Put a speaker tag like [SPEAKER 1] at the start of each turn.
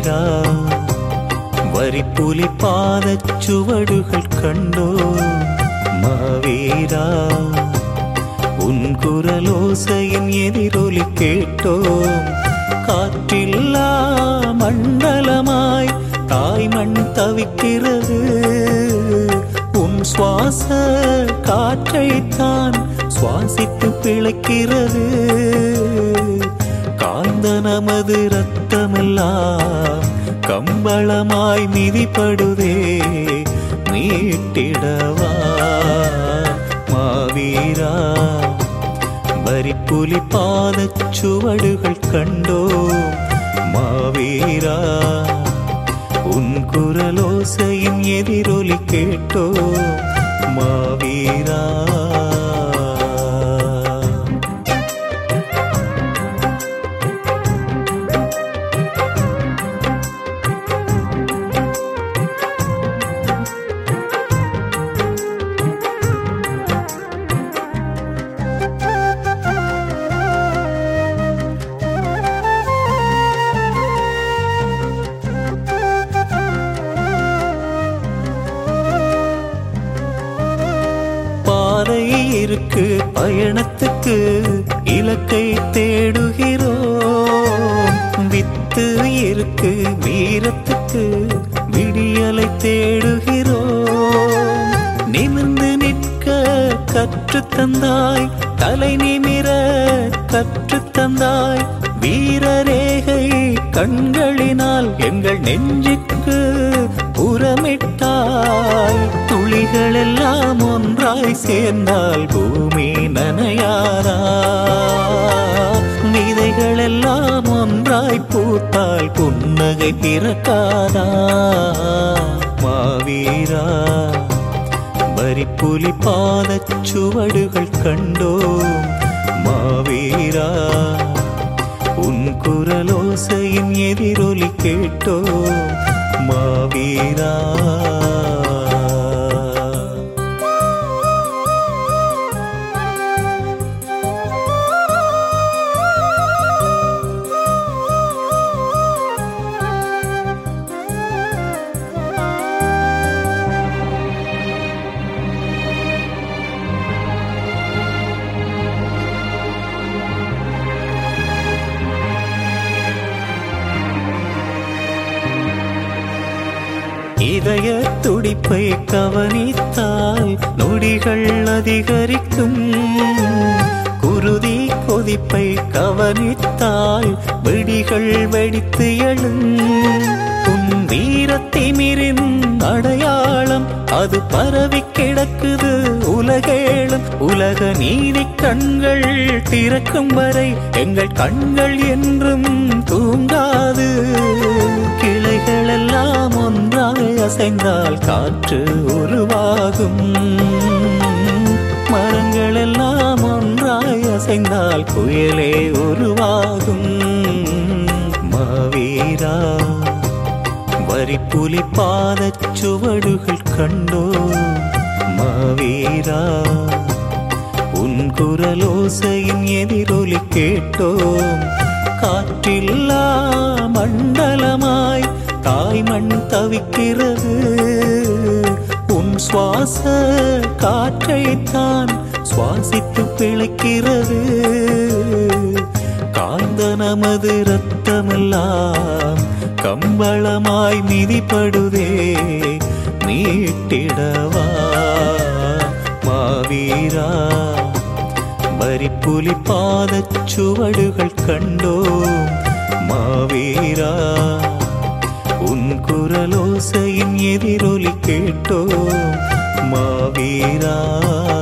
[SPEAKER 1] மாவீரா வரிப்புலி பாதச்சுவடுகள் கண்டோ மாவீரா உன் குரலோசையின் எதிரொலி கேட்டோம் காற்றில்லா மண்டலமாய் தாய் மண் தவிக்கிறது உன் சுவாச காற்றைத்தான் சுவாசித்து பிழைக்கிறது காய்ந்த நமது ரத்தமெல்லாம் கம்பளமாய் மிதிப்படுதே மீட்டிடவா மாவீரா வரிப்புலி பாதச்சுவடுகள் கண்டோ மாவீரா உன் குரலோசையின் எதிரொலி கேட்டோ மாவீரா இருக்கு பயணத்துக்கு இலக்கை தேடுகிறோம் வித்து இருக்கு வீரத்துக்கு விடியலை தேடுகிறோம் நிமிர்ந்து நிற்க கற்றுத்தந்தாய் தலை நிமிர கற்றுத்தந்தாய் வீரரேகை கண்களினால் எங்கள் நெஞ்சுக்கு புறமிட்டாய் துளிகள் எல்லாம் ஒன்றாய் சேர்ந்தால் பூமி நனையாரா விதைகள் எல்லாம் ஒன்றாய் பூத்தால் புன்னகை பிறக்காதா மாவீரா வரிப்புலி பாதச்சுவடுகள் கண்டோம் மாவீரா உன் குரலோசையின் எதிரொலி கேட்டோ மாவீரா இதய துடிப்பை கவனித்தால் நொடிகள் அதிகரிக்கும் குருதி கொதிப்பை கவனித்தால் வெடிகள் வெடித்து எழும் உன் வீரத்திமிரின் அடையாளம் அது பரவி கிடக்குது உலகேளும் உலக நீதி கண்கள் திறக்கும் வரை எங்கள் கண்கள் என்றும் தூங்காது கிளைகள் எல்லாம் ஒன்றாய் அசைந்தால் காற்று உருவாகும் மரங்கள் எல்லாம் ஒன்றாய் அசைந்தால் புயலே உருவாகும் மாவீரா வரிப்புலி பாதச்சுவடுகள் கண்டோ மாவீரா உன் குரலோசையின் எதிரொலி கேட்டோம் காற்றில்லா மண்டலமாய் தாய் மண் தவிக்கிறது உன் சுவாச காற்றைத்தான் சுவாசித்து பிழைக்கிறது காய்ந்த நமது ரத்தமெல்லாம் கம்பளமாய் மிதிப்படுதே மீட்டிடவா மாவீரா வரிப்புலி பாதச்சுவடுகள் கண்டோ மாவீரா உன் குரலோசையின் எதிரொலி கேட்டோ மாவீரா